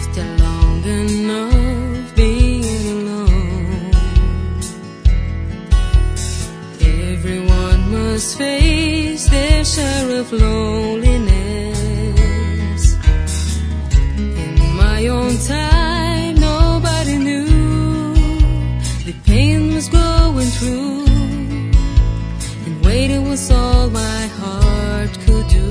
after long enough being alone. Everyone must face their share of loneliness. In my own time, nobody knew the pain was going through, and waiting was all my heart could do.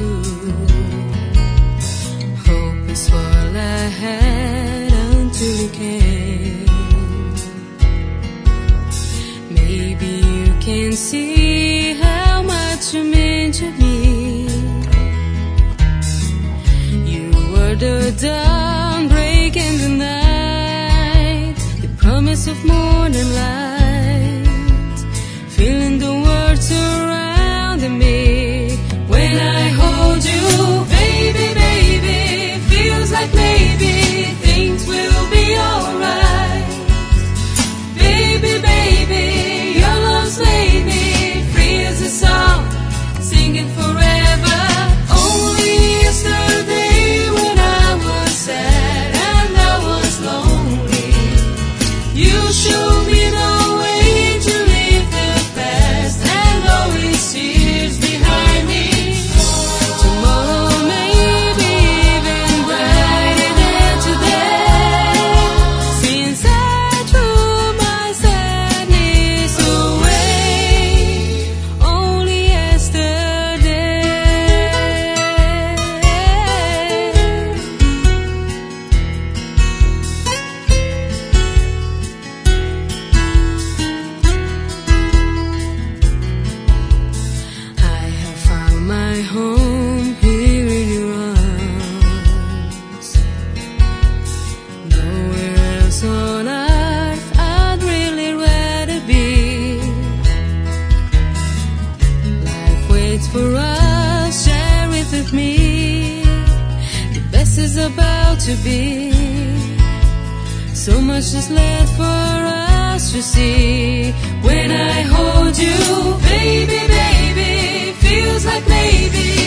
Hope is all I had until you came. Maybe you can see how much you mean to me. You were the dawn breaking the night, the promise of morning light, feeling the world surrounding me. When I hold you, baby, baby, feels like maybe things will be alright. Baby, baby, your love's made me free as a song, singing forever. Only yesterday when I was sad and I was lonely, you showed me the way to leave the past and always tears behind me. Tomorrow may be even brighter than today, since I threw my sadness away. Only yesterday. I have found my home here in your arms. Nowhere else on earth I'd really rather be. Life waits for us, share it with me. The best is about to be. So much is left for us to see. When I hold you, baby, baby, feels like maybe